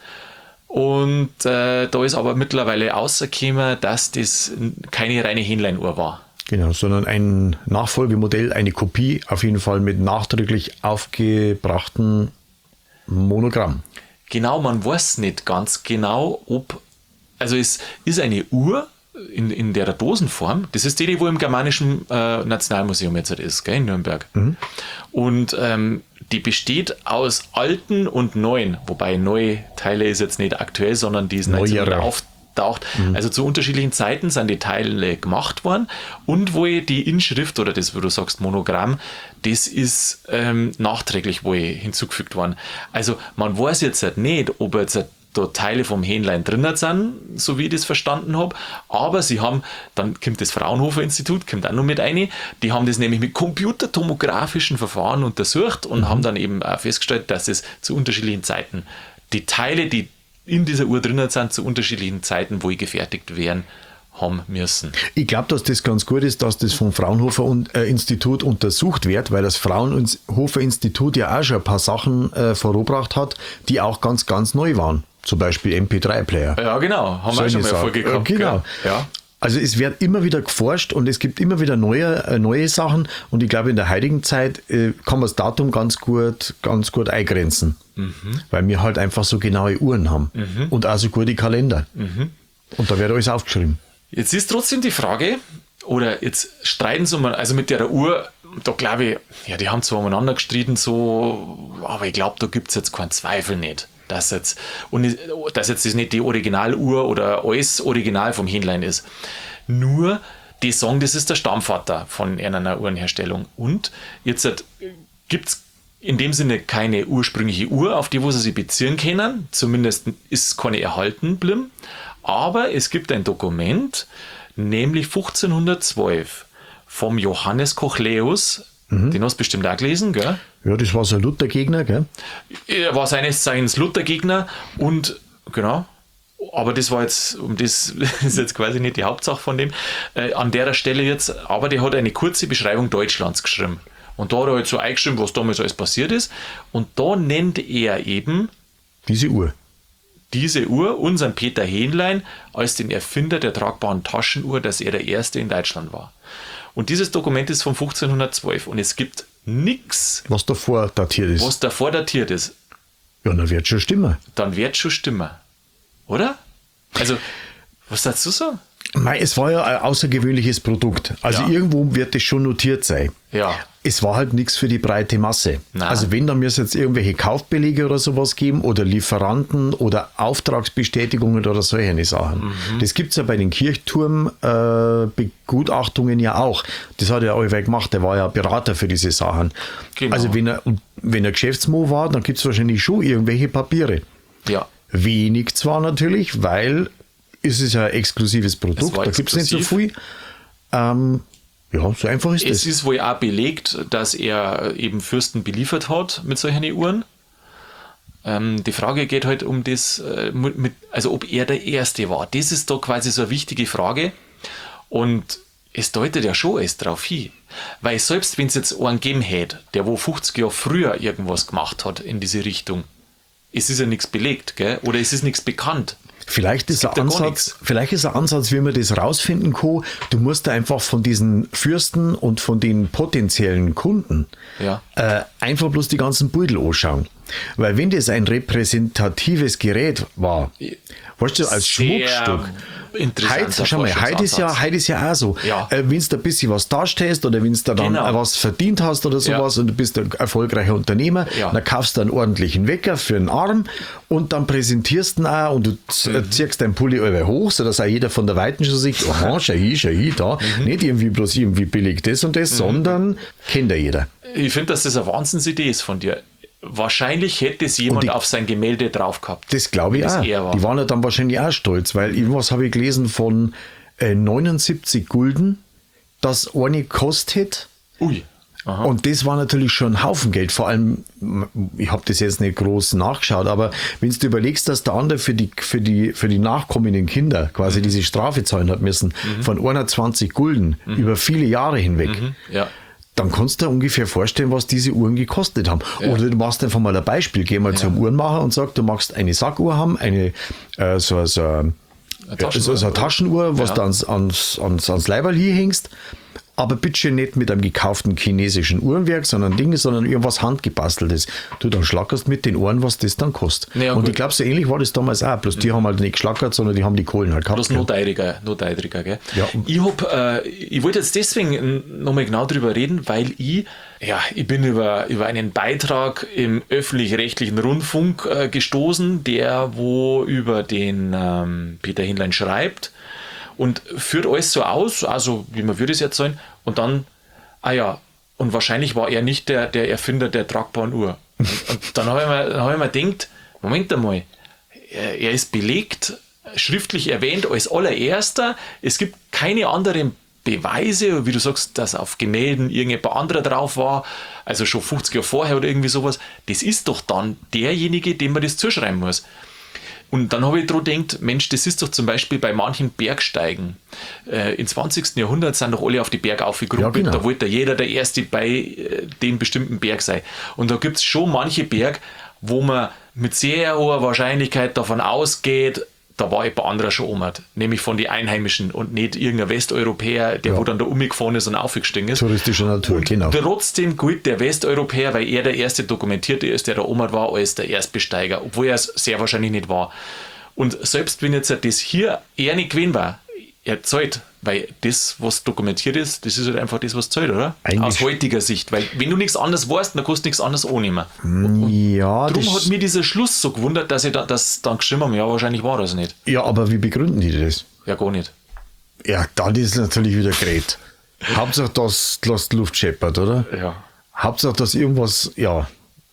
Speaker 1: Und äh, da ist aber mittlerweile rausgekommen, dass das keine reine Hähnleinuhr war.
Speaker 2: Genau, sondern ein Nachfolgemodell, eine Kopie, auf jeden Fall mit nachträglich aufgebrachten Monogramm.
Speaker 1: Genau, man weiß nicht ganz genau, ob, also es ist eine Uhr in, in der Dosenform, das ist die, die wo im Germanischen äh, Nationalmuseum jetzt ist, gell, in Nürnberg.
Speaker 2: Mhm.
Speaker 1: Und ähm, die besteht aus alten und neuen, wobei neue Teile ist jetzt nicht aktuell, sondern die ist
Speaker 2: Neuere.
Speaker 1: auftaucht. Also zu unterschiedlichen Zeiten sind die Teile gemacht worden und wo die Inschrift oder das, wo du sagst Monogramm, das ist ähm, nachträglich wohl hinzugefügt worden. Also man weiß jetzt halt nicht, ob jetzt da Teile vom Hähnlein drinnen sind, so wie ich das verstanden habe, aber sie haben, dann kommt das Fraunhofer Institut, kommt auch noch mit rein, die haben das nämlich mit computertomografischen Verfahren untersucht und mhm. haben dann eben auch festgestellt, dass es zu unterschiedlichen Zeiten die Teile, die in dieser Uhr drinnen sind, zu unterschiedlichen Zeiten wohl gefertigt werden haben müssen.
Speaker 2: Ich glaube, dass das ganz gut ist, dass das vom Fraunhofer-Institut untersucht wird, weil das Fraunhofer-Institut ja auch schon ein paar Sachen äh, vorgebracht hat, die auch ganz, ganz neu waren. Zum Beispiel M P drei Player.
Speaker 1: Ja, genau. Haben wir auch schon mal Erfolge gehabt.
Speaker 2: Äh, genau.
Speaker 1: Ja.
Speaker 2: Also es wird immer wieder geforscht und es gibt immer wieder neue, äh, neue Sachen und ich glaube, in der heutigen Zeit äh, kann man das Datum ganz gut, ganz gut eingrenzen, mhm. weil wir halt einfach so genaue Uhren haben mhm. und auch so gute Kalender. Mhm. Und da wird alles aufgeschrieben.
Speaker 1: Jetzt ist trotzdem die Frage, oder jetzt streiten sie mal, also mit der Uhr, da glaube ich, ja, die haben zwar umeinander gestritten, so, aber ich glaube, da gibt es jetzt keinen Zweifel nicht, dass jetzt, und dass jetzt das nicht die Originaluhr oder alles Original vom Hähnlein ist. Nur, die sagen, das ist der Stammvater von einer Uhrenherstellung. Und jetzt gibt es in dem Sinne keine ursprüngliche Uhr, auf die wo sie sich beziehen können, zumindest ist keine erhalten geblieben. Aber es gibt ein Dokument, nämlich fünfzehnhundertzwölf vom Johannes Kochleus. Mhm. Den hast du bestimmt auch gelesen, gell?
Speaker 2: Ja, das war so ein Luthergegner, gell?
Speaker 1: Er war seines Zeichens Luthergegner und, genau, aber das war jetzt, um das ist jetzt quasi nicht die Hauptsache von dem, äh, an der Stelle jetzt, aber der hat eine kurze Beschreibung Deutschlands geschrieben. Und da hat er halt so eingeschrieben, was damals alles passiert ist. Und da nennt er eben
Speaker 2: diese Uhr.
Speaker 1: diese Uhr, unseren Peter Hähnlein, als den Erfinder der tragbaren Taschenuhr, dass er der Erste in Deutschland war. Und dieses Dokument ist von fünfzehnhundertzwölf und es gibt nichts,
Speaker 2: was davor datiert ist.
Speaker 1: Was davor datiert ist.
Speaker 2: Ja, dann wird schon stimmen.
Speaker 1: Dann wird schon stimmen. Oder? Also, was dazu sagen?
Speaker 2: Mei, es war ja ein außergewöhnliches Produkt. Also
Speaker 1: Ja.
Speaker 2: irgendwo wird das schon notiert sein.
Speaker 1: Ja.
Speaker 2: Es war halt nichts für die breite Masse.
Speaker 1: Nein.
Speaker 2: Also wenn, dann müsste es jetzt irgendwelche Kaufbelege oder sowas geben oder Lieferanten oder Auftragsbestätigungen oder solche Sachen. Mhm. Das gibt es ja bei den Kirchturmbegutachtungen äh, ja auch. Das hat er allweil gemacht, der war ja Berater für diese Sachen.
Speaker 1: Genau.
Speaker 2: Also wenn er, wenn er Geschäftsmann war, dann gibt es wahrscheinlich schon irgendwelche Papiere.
Speaker 1: Ja.
Speaker 2: Wenig zwar natürlich, weil es ist ja ein exklusives
Speaker 1: Es
Speaker 2: Produkt,
Speaker 1: war
Speaker 2: da gibt es nicht so
Speaker 1: exklusiv.
Speaker 2: viel. Ähm, ja, so einfach ist
Speaker 1: Es
Speaker 2: das.
Speaker 1: ist wohl auch belegt, dass er eben Fürsten beliefert hat mit solchen Uhren. Ähm, die Frage geht halt um das, äh, mit, also ob er der Erste war. Das ist da quasi so eine wichtige Frage. Und es deutet ja schon alles darauf hin. Weil selbst wenn es jetzt einen gegeben hätte, der wo fünfzig Jahre früher irgendwas gemacht hat in diese Richtung, es ist ja nichts belegt, gell? Oder es ist nichts bekannt.
Speaker 2: Vielleicht ist, ein
Speaker 1: gibt ja gar
Speaker 2: Ansatz,
Speaker 1: nichts.
Speaker 2: vielleicht ist ein Ansatz, wie man das rausfinden kann. Du musst da einfach von diesen Fürsten und von den potenziellen Kunden
Speaker 1: Ja.
Speaker 2: äh, einfach bloß die ganzen Beutel anschauen. Weil wenn das ein repräsentatives Gerät war, weißt du, als
Speaker 1: Sehr
Speaker 2: Schmuckstück.
Speaker 1: interessanter
Speaker 2: Heute, schau mal, heute ist, ja,
Speaker 1: Forschungsansatz.
Speaker 2: heute ist ja auch so.
Speaker 1: Ja.
Speaker 2: Äh, wenn du ein bisschen was darstellst oder wenn du da dann
Speaker 1: Genau.
Speaker 2: was verdient hast oder sowas
Speaker 1: Ja.
Speaker 2: und du bist ein erfolgreicher Unternehmer,
Speaker 1: Ja.
Speaker 2: dann kaufst du einen ordentlichen Wecker für den Arm und dann präsentierst du ihn auch und du z-
Speaker 1: Mhm.
Speaker 2: ziehst deinen Pulli über hoch, sodass auch jeder von der Weiten schon sieht, aha, schau hin, schau hin, da.
Speaker 1: Mhm.
Speaker 2: Nicht irgendwie bloß irgendwie billig das und das, sondern kennt ja jeder.
Speaker 1: Ich finde, dass das eine Wahnsinnsidee ist von dir. Wahrscheinlich hätte es jemand
Speaker 2: die-
Speaker 1: auf sein Gemälde drauf gehabt.
Speaker 2: Das glaube ich
Speaker 1: wenn es
Speaker 2: auch.
Speaker 1: er war.
Speaker 2: Die waren ja dann wahrscheinlich auch stolz, weil irgendwas habe ich gelesen von äh, neunundsiebzig Gulden, das eine kostet.
Speaker 1: Ui. Aha.
Speaker 2: Und das war natürlich schon ein Haufen Geld. Vor allem, ich habe das jetzt nicht groß nachgeschaut, aber wenn du überlegst, dass der andere für die, für die, für die nachkommenden Kinder quasi mhm. diese Strafe zahlen hat müssen, mhm. von hundertzwanzig Gulden mhm. über viele Jahre hinweg.
Speaker 1: Mhm. Ja.
Speaker 2: Dann kannst du dir ungefähr vorstellen, was diese Uhren gekostet haben.
Speaker 1: Ja.
Speaker 2: Oder du machst einfach mal ein Beispiel. Geh mal
Speaker 1: Ja.
Speaker 2: zum Uhrenmacher und sag, du magst eine Sackuhr haben, eine äh, so, so,
Speaker 1: Eine
Speaker 2: ja,
Speaker 1: Taschenuhr.
Speaker 2: so, so eine Taschenuhr, was
Speaker 1: Ja.
Speaker 2: du ans, ans, ans, ans Leiberl hier hängst. Aber bitte nicht mit einem gekauften chinesischen Uhrenwerk, sondern Dinge, sondern irgendwas handgebasteltes. Du, dann schlackerst mit den Ohren, was das dann kostet.
Speaker 1: Ja,
Speaker 2: und
Speaker 1: gut.
Speaker 2: ich glaube, so ähnlich war das damals auch. Bloß die haben halt nicht geschlackert, sondern die haben die Kohlen halt gehabt.
Speaker 1: Bloß
Speaker 2: gell.
Speaker 1: noch teuriger, noch teuriger, gell?
Speaker 2: Ja.
Speaker 1: Ich hab, äh, ich wollte jetzt deswegen nochmal genau drüber reden, weil ich, ja, ich bin über, über einen Beitrag im öffentlich-rechtlichen Rundfunk äh, gestoßen, der wo über den ähm, Peter Hähnlein schreibt und führt alles so aus, also wie man würde es jetzt sagen, und dann, ah ja, und wahrscheinlich war er nicht der, der Erfinder der tragbaren Uhr. Und, und dann habe ich, mir- dann hab ich mir gedacht, Moment einmal, er, er ist belegt, schriftlich erwähnt als allererster. Es gibt keine anderen Beweise, wie du sagst, dass auf Gemälden irgendjemand anderer drauf war, also schon fünfzig Jahre vorher oder irgendwie sowas, das ist doch dann derjenige, dem man das zuschreiben muss. Und dann habe ich dran gedacht, Mensch, das ist doch zum Beispiel bei manchen Bergsteigen. Äh, im zwanzigsten Jahrhundert sind doch alle auf die Berge aufgerumpelt.
Speaker 2: Ja, genau.
Speaker 1: Da wollte jeder der Erste bei äh, dem bestimmten Berg sein. Und da gibt es schon manche Berge, wo man mit sehr hoher Wahrscheinlichkeit davon ausgeht, da war jemand anderer schon oben, nämlich von den Einheimischen und nicht irgendein Westeuropäer, der
Speaker 2: Ja.
Speaker 1: wo dann da umgefahren ist und aufgestiegen ist.
Speaker 2: Touristische Natur,
Speaker 1: und
Speaker 2: genau.
Speaker 1: Trotzdem gilt der Westeuropäer, weil er der erste Dokumentierte ist, der da oben war, als der Erstbesteiger, obwohl er es sehr wahrscheinlich nicht war. Und selbst wenn jetzt das hier eher nicht gewesen war, er zahlt, weil das, was dokumentiert ist, das ist halt einfach das, was zahlt, oder?
Speaker 2: Eigentlich-
Speaker 1: Aus heutiger Sicht, weil wenn du nichts anderes weißt, dann kannst du nichts anderes annehmen.
Speaker 2: Ja,
Speaker 1: Darum
Speaker 2: das,
Speaker 1: hat mir dieser Schluss so gewundert, dass ich da, das dann geschrieben habe, ja, wahrscheinlich war das nicht.
Speaker 2: ja, aber wie begründen die das?
Speaker 1: Ja, gar nicht.
Speaker 2: Ja, dann ist es natürlich wieder gerät. Hauptsache, dass das die Luft scheppert, oder?
Speaker 1: Ja.
Speaker 2: Hauptsache, dass irgendwas, ja.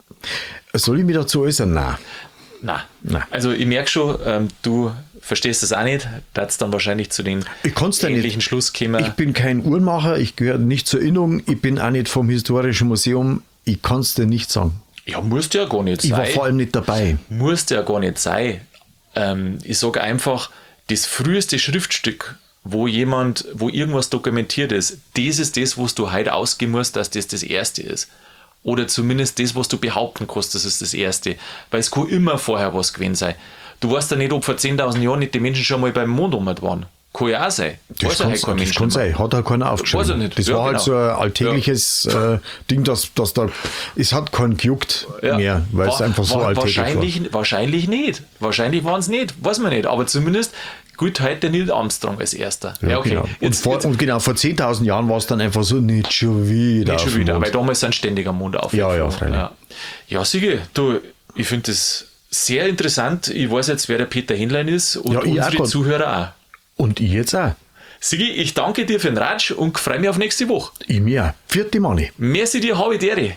Speaker 2: Soll ich mich dazu äußern? Nein.
Speaker 1: Nein.
Speaker 2: Nein.
Speaker 1: Also ich merke schon, ähm, du verstehst das auch nicht, da hat es dann wahrscheinlich zu den
Speaker 2: Ich kann's da nicht.
Speaker 1: ähnlichen Schluss kommen.
Speaker 2: Ich bin kein Uhrmacher, ich gehöre nicht zur Innung, ich bin auch nicht vom Historischen Museum, ich kann es dir nicht sagen.
Speaker 1: Ja, musst ja gar nicht
Speaker 2: Ich war
Speaker 1: sein.
Speaker 2: vor allem nicht dabei.
Speaker 1: Musst ja gar nicht sein. Ähm, ich sage einfach, das früheste Schriftstück, wo jemand, wo irgendwas dokumentiert ist, das ist das, was du heute ausgehen musst, dass das das erste ist. Oder zumindest das, was du behaupten kannst, das ist das erste. Weil es kann immer vorher was gewesen sein. Du weißt ja nicht, ob vor zehntausend Jahren nicht die Menschen schon mal beim Mond rum waren. Kann ja auch sein.
Speaker 2: Das
Speaker 1: Weiß ja
Speaker 2: kann,
Speaker 1: heute kein
Speaker 2: das
Speaker 1: Mensch
Speaker 2: kann
Speaker 1: mehr.
Speaker 2: sein, hat halt keiner aufgeschrieben.
Speaker 1: Weiß er nicht.
Speaker 2: Das
Speaker 1: Ja,
Speaker 2: war halt
Speaker 1: genau.
Speaker 2: so ein alltägliches äh, Ding, dass, dass da, es hat keinen gejuckt
Speaker 1: Ja.
Speaker 2: mehr, weil es
Speaker 1: Wa-
Speaker 2: einfach so
Speaker 1: wa-
Speaker 2: alltäglich
Speaker 1: wahrscheinlich, Wahrscheinlich nicht. Wahrscheinlich waren es nicht. Weiß man nicht. Aber zumindest gilt heute der Neil Armstrong als erster.
Speaker 2: war. Ja, genau. Und,
Speaker 1: Jetzt,
Speaker 2: vor,
Speaker 1: jetzt,
Speaker 2: und genau, vor zehntausend Jahren war es dann einfach so, nicht schon wieder.
Speaker 1: nicht
Speaker 2: auf
Speaker 1: schon
Speaker 2: dem
Speaker 1: wieder,
Speaker 2: Mond.
Speaker 1: weil damals sind ständig am Mond auf.
Speaker 2: Ja, ja, freilich.
Speaker 1: Ja, ja Sigi, du, ich finde das sehr interessant. Ich weiß jetzt, wer der Peter Henlein ist und
Speaker 2: Ja, ich auch
Speaker 1: unsere
Speaker 2: grad.
Speaker 1: Zuhörer auch.
Speaker 2: Und ich jetzt auch.
Speaker 1: Sigi, ich danke dir für den Ratsch und freue mich auf nächste Woche.
Speaker 2: Ich mir auch. Vierte Mani.
Speaker 1: Merci dir, habe Dere.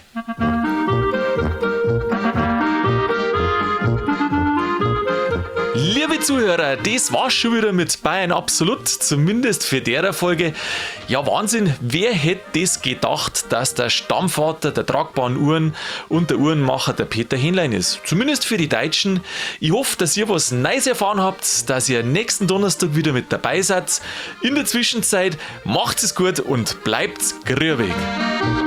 Speaker 1: Liebe Zuhörer, das war's schon wieder mit Bayern Absolut, zumindest für der Folge. Ja, Wahnsinn, wer hätte das gedacht, dass der Stammvater der tragbaren Uhren und der Uhrenmacher der Peter Henlein ist? Zumindest für die Deutschen. Ich hoffe, dass ihr was Neues erfahren habt, dass ihr nächsten Donnerstag wieder mit dabei seid. In der Zwischenzeit macht es gut und bleibt grübig.